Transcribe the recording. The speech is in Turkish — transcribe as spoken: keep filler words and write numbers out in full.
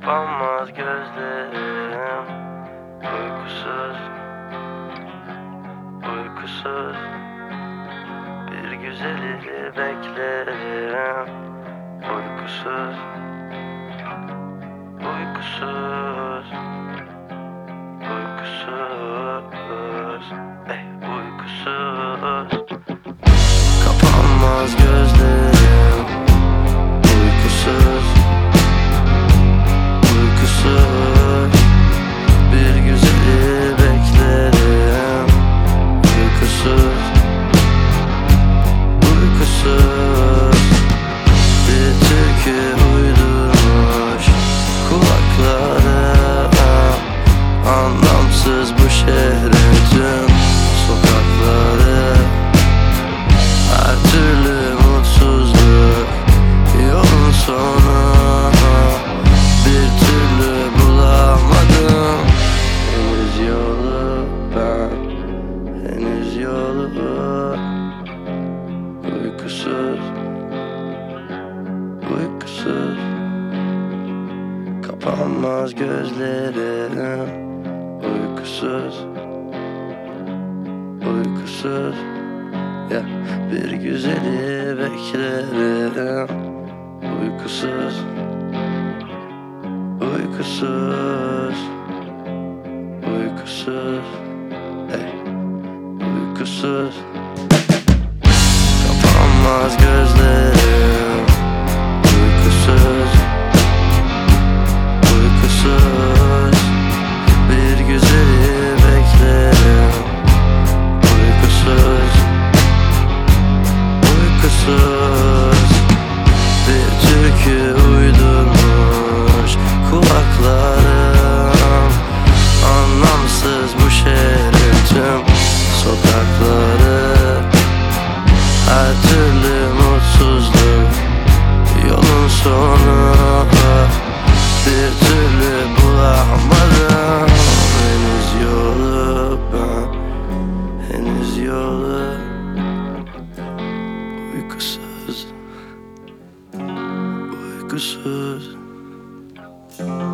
Kapanmaz gözlerim, uykusuz, uykusuz. Bir güzeli beklerim, uykusuz, uykusuz, uykusuz, ey uykusuz. Kapanmaz gözlerim, uykusuz, uykusuz. Bir güzeli beklerim, uykusuz, uykusuz. Bir türkü uydurmuş kulaklara, anlamsız bu şehrin tüm sokakları. Her türlü mutsuzluk yolun sonu, bir türlü bulamadım henüz yolu. Ben henüz yolu. Uykusuz, uykusuz. Kapanmaz gözlerim, uykusuz, uykusuz. Ya bir güzeli beklerim, uykusuz, uykusuz, uykusuz, hey, uykusuz. Kapanmaz gözlerim, uykusuz, uykusuz. Bir güzeli beklerim, uykusuz, uykusuz. Bir türkü uydurmuş kulaklarım, anlamsız bu şehrin tüm sokakları. Her türlü mutsuzluk yolun sonu, bir türlü bulamadım henüz yolu. Ben henüz yolu. Uykusuz, uykusuz.